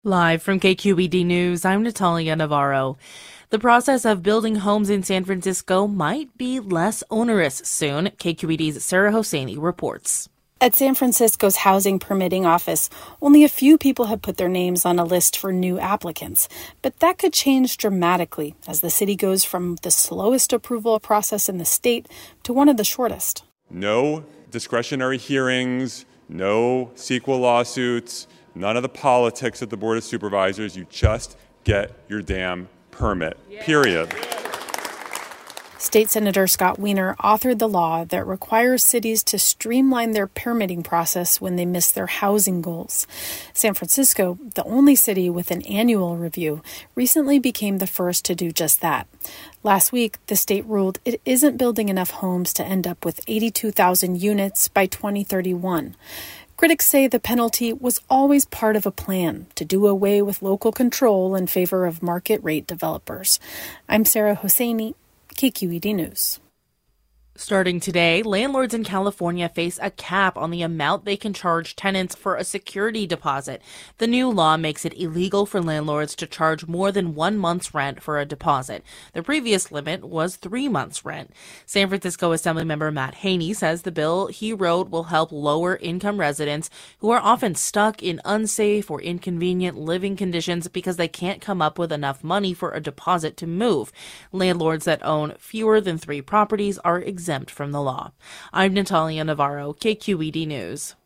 Live from KQED News, I'm Natalia Navarro. The process of building homes in San Francisco might be less onerous soon. KQED's Sarah Hosseini reports. At San Francisco's housing permitting office, only a few people have put their names on a list for new applicants. But that could change dramatically as the city goes from the slowest approval process in the state to one of the shortest. No discretionary hearings, no CEQA lawsuits, none of the politics at the Board of Supervisors. You just get your damn permit, period. State Senator Scott Wiener authored the law that requires cities to streamline their permitting process when they miss their housing goals. San Francisco, the only city with an annual review, recently became the first to do just that. Last week, the state ruled it isn't building enough homes to end up with 82,000 units by 2031. Critics say the penalty was always part of a plan to do away with local control in favor of market-rate developers. I'm Sarah Hosseini, KQED News. Starting today, landlords in California face a cap on the amount they can charge tenants for a security deposit. The new law makes it illegal for landlords to charge more than 1 month's rent for a deposit. The previous limit was 3 months' rent. San Francisco Assemblymember Matt Haney says the bill he wrote will help lower-income residents who are often stuck in unsafe or inconvenient living conditions because they can't come up with enough money for a deposit to move. Landlords that own fewer than 3 properties are exempt from the law. I'm Natalia Navarro, KQED News.